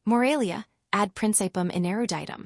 Moralia, ad principum ineruditum.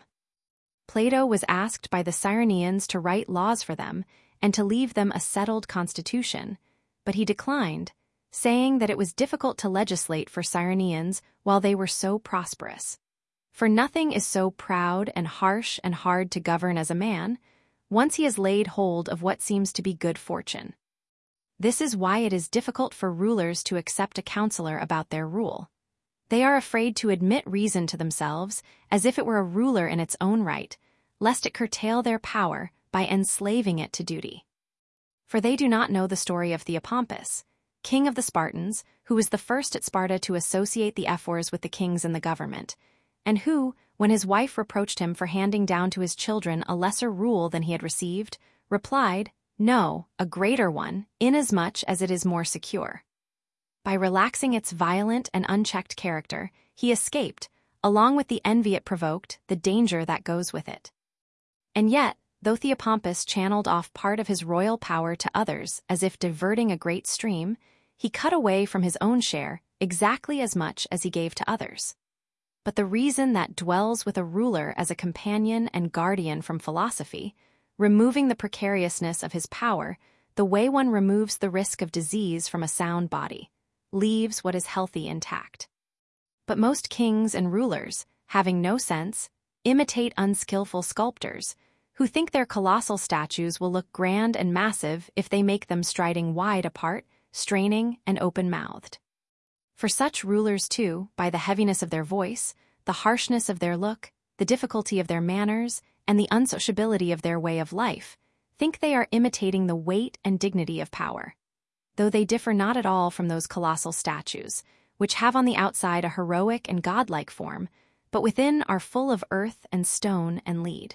Plato was asked by the Cyrenaeans to write laws for them and to leave them a settled constitution, but he declined, saying that it was difficult to legislate for Cyrenaeans while they were so prosperous. For nothing is so proud and harsh and hard to govern as a man, once he has laid hold of what seems to be good fortune. This is why it is difficult for rulers to accept a counselor about their rule. They are afraid to admit reason to themselves as if it were a ruler in its own right, lest it curtail their power by enslaving it to duty. For they do not know the story of Theopompus, king of the Spartans, who was the first at Sparta to associate the ephors with the kings in the government, and who, when his wife reproached him for handing down to his children a lesser rule than he had received, replied, "No, a greater one, inasmuch as it is more secure." By relaxing its violent and unchecked character, he escaped, along with the envy it provoked, the danger that goes with it. And yet, though Theopompus channeled off part of his royal power to others as if diverting a great stream, he cut away from his own share exactly as much as he gave to others. But the reason that dwells with a ruler as a companion and guardian from philosophy, removing the precariousness of his power, the way one removes the risk of disease from a sound body, leaves what is healthy intact. But most kings and rulers, having no sense, imitate unskillful sculptors, who think their colossal statues will look grand and massive if they make them striding wide apart, straining and open-mouthed. For such rulers too, by the heaviness of their voice, the harshness of their look, the difficulty of their manners, and the unsociability of their way of life, think they are imitating the weight and dignity of power, though they differ not at all from those colossal statues, which have on the outside a heroic and godlike form, but within are full of earth and stone and lead.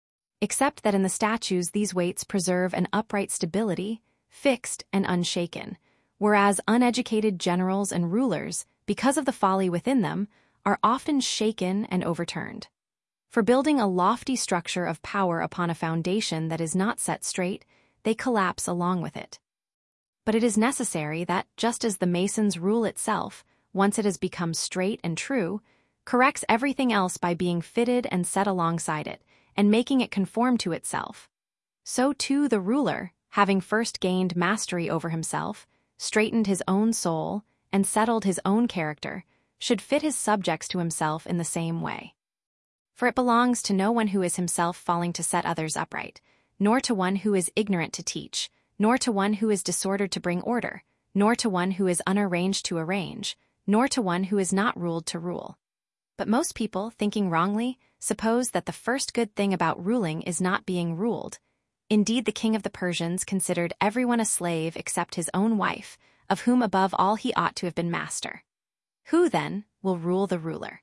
Except that in the statues these weights preserve an upright stability, fixed and unshaken, whereas uneducated generals and rulers, because of the folly within them, are often shaken and overturned. For building a lofty structure of power upon a foundation that is not set straight, they collapse along with it. But it is necessary that, just as the mason's rule itself, once it has become straight and true, corrects everything else by being fitted and set alongside it, and making it conform to itself, so too the ruler, having first gained mastery over himself, straightened his own soul, and settled his own character, should fit his subjects to himself in the same way. For it belongs to no one who is himself falling to set others upright, nor to one who is ignorant to teach, nor to one who is disordered to bring order, nor to one who is unarranged to arrange, nor to one who is not ruled to rule. But most people, thinking wrongly, suppose that the first good thing about ruling is not being ruled. Indeed, the king of the Persians considered everyone a slave except his own wife, of whom above all he ought to have been master. Who, then, will rule the ruler?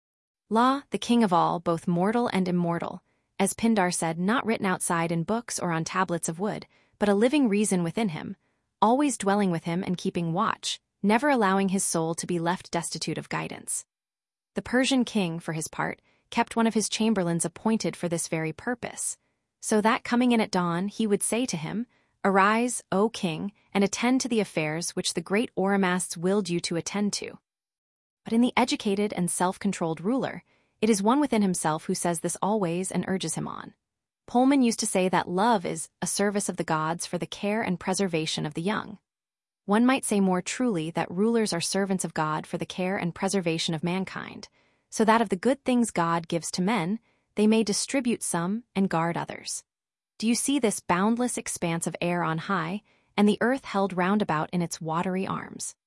Law, the king of all, both mortal and immortal, as Pindar said, not written outside in books or on tablets of wood, but a living reason within him, always dwelling with him and keeping watch, never allowing his soul to be left destitute of guidance. The Persian king, for his part, kept one of his chamberlains appointed for this very purpose, so that coming in at dawn he would say to him, "Arise, O king, and attend to the affairs which the great Oromasdes willed you to attend to." But in the educated and self-controlled ruler, it is one within himself who says this always and urges him on. Pullman used to say that love is a service of the gods for the care and preservation of the young. One might say more truly that rulers are servants of God for the care and preservation of mankind, so that of the good things God gives to men, they may distribute some and guard others. Do you see this boundless expanse of air on high, and the earth held round about in its watery arms?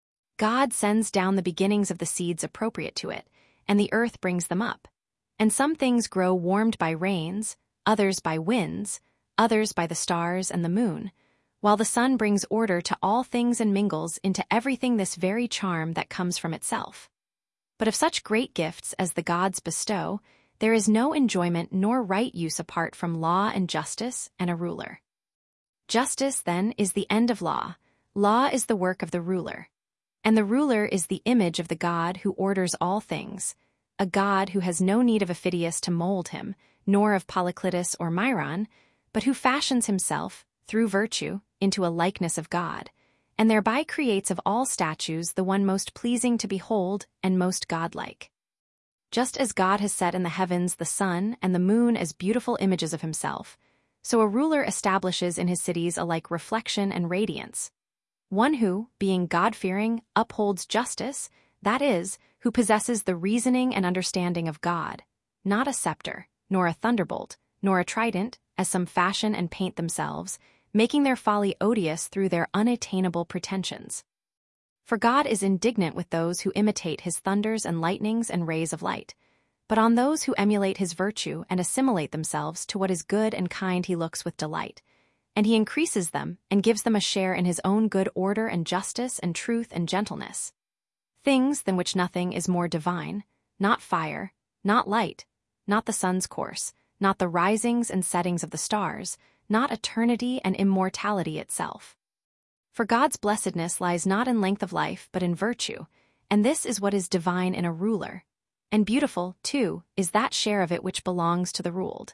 God sends down the beginnings of the seeds appropriate to it, and the earth brings them up. And some things grow warmed by rains, others by winds, others by the stars and the moon, while the sun brings order to all things and mingles into everything this very charm that comes from itself. But of such great gifts as the gods bestow, there is no enjoyment nor right use apart from law and justice and a ruler. Justice, then, is the end of law. Law is the work of the ruler. And the ruler is the image of the God who orders all things, a God who has no need of a Phidias to mold him, nor of Polyclitus or Myron, but who fashions himself, through virtue, into a likeness of God, and thereby creates of all statues the one most pleasing to behold and most godlike. Just as God has set in the heavens the sun and the moon as beautiful images of himself, so a ruler establishes in his cities a like reflection and radiance. One who, being God-fearing, upholds justice, that is, who possesses the reasoning and understanding of God, not a scepter, nor a thunderbolt, nor a trident, as some fashion and paint themselves, making their folly odious through their unattainable pretensions. For God is indignant with those who imitate his thunders and lightnings and rays of light, but on those who emulate his virtue and assimilate themselves to what is good and kind he looks with delight, and he increases them and gives them a share in his own good order and justice and truth and gentleness. Things than which nothing is more divine, not fire, not light, not the sun's course, not the risings and settings of the stars, not eternity and immortality itself. For God's blessedness lies not in length of life but in virtue, and this is what is divine in a ruler. And beautiful, too, is that share of it which belongs to the ruled.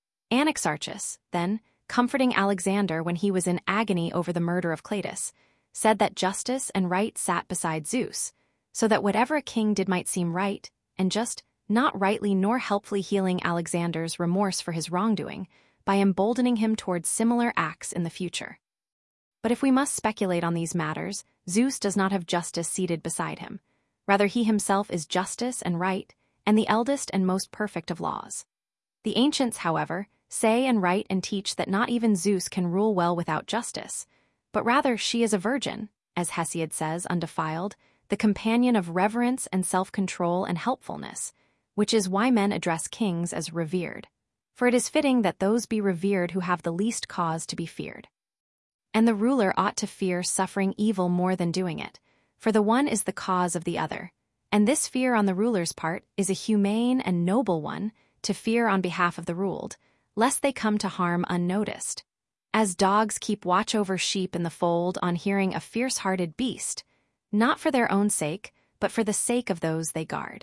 Anaxarchus, then, comforting Alexander when he was in agony over the murder of Cleitus, said that justice and right sat beside Zeus, so that whatever a king did might seem right, and just, not rightly nor helpfully healing Alexander's remorse for his wrongdoing, by emboldening him towards similar acts in the future. But if we must speculate on these matters, Zeus does not have justice seated beside him. Rather, he himself is justice and right, and the eldest and most perfect of laws. The ancients, however, say and write and teach that not even Zeus can rule well without justice, but rather she is a virgin, as Hesiod says, undefiled, the companion of reverence and self-control and helpfulness, which is why men address kings as revered. For it is fitting that those be revered who have the least cause to be feared. And the ruler ought to fear suffering evil more than doing it, for the one is the cause of the other, and this fear on the ruler's part is a humane and noble one, to fear on behalf of the ruled, lest they come to harm unnoticed. As dogs keep watch over sheep in the fold on hearing a fierce-hearted beast, not for their own sake, but for the sake of those they guard.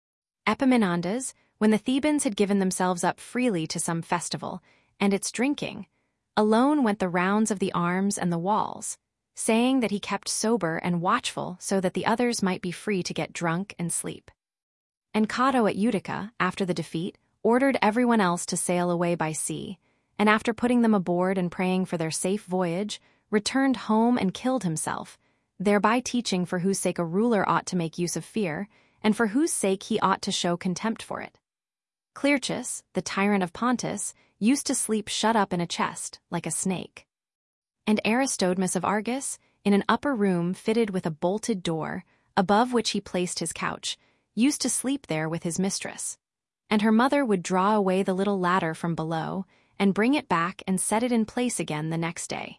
Epaminondas, when the Thebans had given themselves up freely to some festival, and its drinking, alone went the rounds of the arms and the walls, saying that he kept sober and watchful so that the others might be free to get drunk and sleep. And Cato at Utica, after the defeat, ordered everyone else to sail away by sea, and after putting them aboard and praying for their safe voyage, returned home and killed himself, thereby teaching for whose sake a ruler ought to make use of fear, and for whose sake he ought to show contempt for it. Clearchus, the tyrant of Pontus, used to sleep shut up in a chest, like a snake. And Aristodmus of Argos, in an upper room fitted with a bolted door, above which he placed his couch, used to sleep there with his mistress. And her mother would draw away the little ladder from below, and bring it back and set it in place again the next day.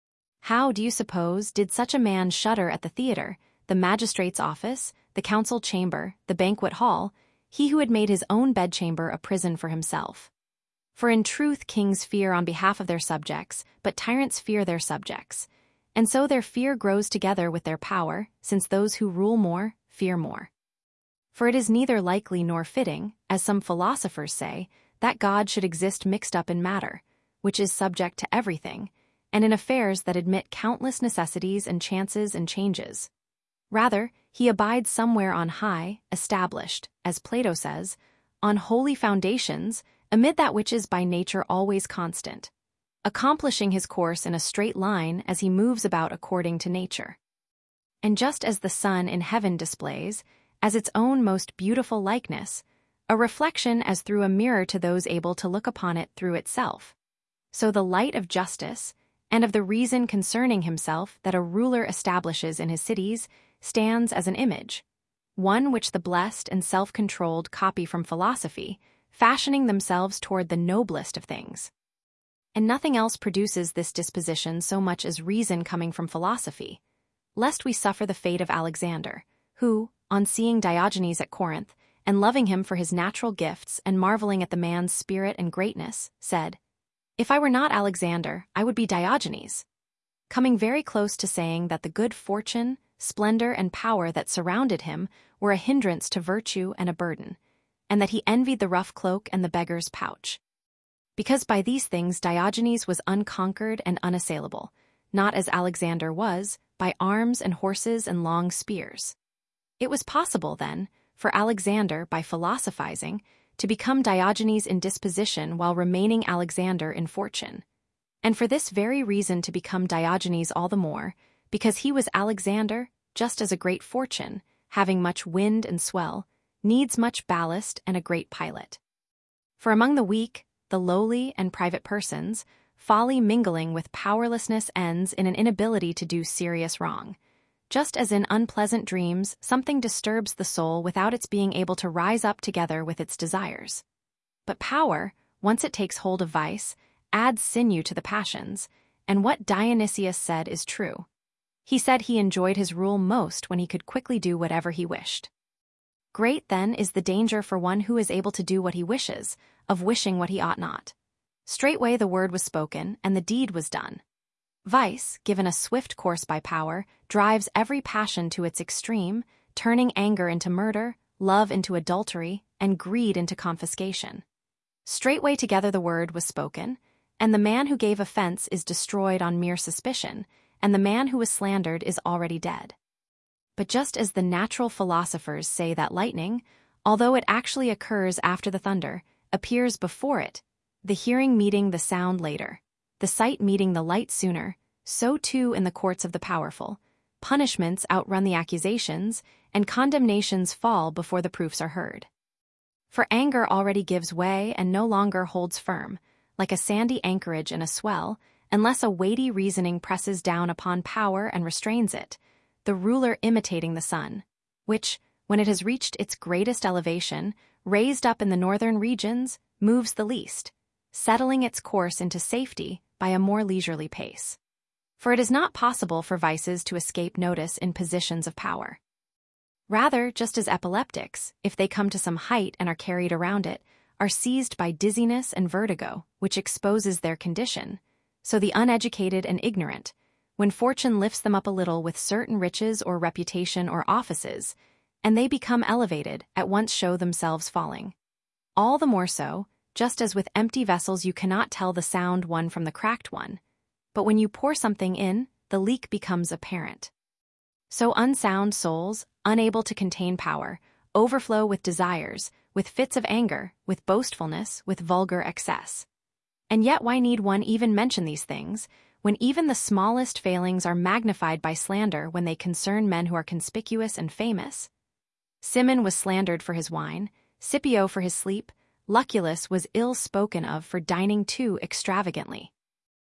How, do you suppose, did such a man shudder at the theater, the magistrate's office, the council chamber, the banquet hall, he who had made his own bedchamber a prison for himself? For in truth kings fear on behalf of their subjects, but tyrants fear their subjects. And so their fear grows together with their power, since those who rule more, fear more. For it is neither likely nor fitting, as some philosophers say, that God should exist mixed up in matter, which is subject to everything, and in affairs that admit countless necessities and chances and changes. Rather, he abides somewhere on high, established, as Plato says, on holy foundations, amid that which is by nature always constant, accomplishing his course in a straight line as he moves about according to nature. And just as the sun in heaven displays, as its own most beautiful likeness, a reflection as through a mirror to those able to look upon it through itself, so the light of justice, and of the reason concerning himself that a ruler establishes in his cities, stands as an image, one which the blessed and self-controlled copy from philosophy, fashioning themselves toward the noblest of things. And nothing else produces this disposition so much as reason coming from philosophy, lest we suffer the fate of Alexander, who, on seeing Diogenes at Corinth, and loving him for his natural gifts and marveling at the man's spirit and greatness, said, "If I were not Alexander, I would be Diogenes," coming very close to saying that the good fortune, splendor, and power that surrounded him were a hindrance to virtue and a burden, and that he envied the rough cloak and the beggar's pouch. Because by these things Diogenes was unconquered and unassailable, not as Alexander was, by arms and horses and long spears. It was possible, then, for Alexander, by philosophizing, to become Diogenes in disposition while remaining Alexander in fortune. And for this very reason to become Diogenes all the more, because he was Alexander, just as a great fortune, having much wind and swell, needs much ballast and a great pilot. For among the weak, the lowly, and private persons, folly mingling with powerlessness ends in an inability to do serious wrong. Just as in unpleasant dreams, something disturbs the soul without its being able to rise up together with its desires. But power, once it takes hold of vice, adds sinew to the passions, and what Dionysius said is true. He said he enjoyed his rule most when he could quickly do whatever he wished. Great, then, is the danger for one who is able to do what he wishes, of wishing what he ought not. Straightway the word was spoken, and the deed was done. Vice, given a swift course by power, drives every passion to its extreme, turning anger into murder, love into adultery, and greed into confiscation. Straightway together the word was spoken, and the man who gave offense is destroyed on mere suspicion, and the man who was slandered is already dead. But just as the natural philosophers say that lightning, although it actually occurs after the thunder, appears before it, the hearing meeting the sound later, the sight meeting the light sooner, so too in the courts of the powerful, punishments outrun the accusations, and condemnations fall before the proofs are heard. For anger already gives way and no longer holds firm, like a sandy anchorage in a swell, unless a weighty reasoning presses down upon power and restrains it, the ruler imitating the sun, which, when it has reached its greatest elevation, raised up in the northern regions, moves the least, settling its course into safety by a more leisurely pace. For it is not possible for vices to escape notice in positions of power. Rather, just as epileptics, if they come to some height and are carried around it, are seized by dizziness and vertigo, which exposes their condition, so the uneducated and ignorant, when fortune lifts them up a little with certain riches or reputation or offices, and they become elevated, at once show themselves falling. All the more so, just as with empty vessels you cannot tell the sound one from the cracked one, but when you pour something in, the leak becomes apparent. So unsound souls, unable to contain power, overflow with desires, with fits of anger, with boastfulness, with vulgar excess. And yet why need one even mention these things, when even the smallest failings are magnified by slander when they concern men who are conspicuous and famous? Cimon was slandered for his wine, Scipio for his sleep, Lucullus was ill spoken of for dining too extravagantly.